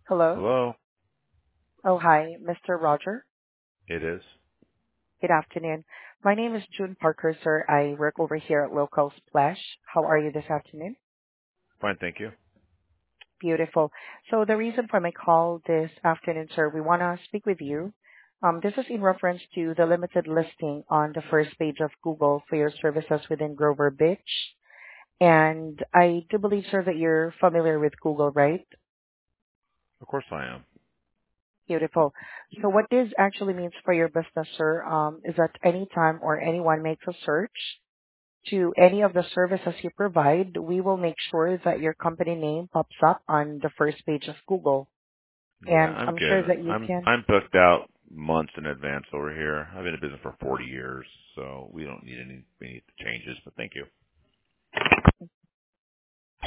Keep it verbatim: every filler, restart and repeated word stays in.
Hello. Hello? Oh, hi, mister Roger. It is. Good afternoon. My name is June Parker, sir. I work over here at Local Splash. How are you this afternoon? Fine, thank you. Beautiful. So the reason for my call this afternoon, sir, we want to speak with you. Um, this is in reference to the limited listing on the first page of Google for your services within Grover Beach. And I do believe, sir, that you're familiar with Google, right? Of course I am. Beautiful. So what this actually means for your business, sir, um, is that anytime or anyone makes a search to any of the services you provide, we will make sure that your company name pops up on the first page of Google. Yeah, And I'm I'm good. sure that you I'm can. I'm booked out months in advance over here. I've been in business for forty years, so we don't need any any changes, but thank you.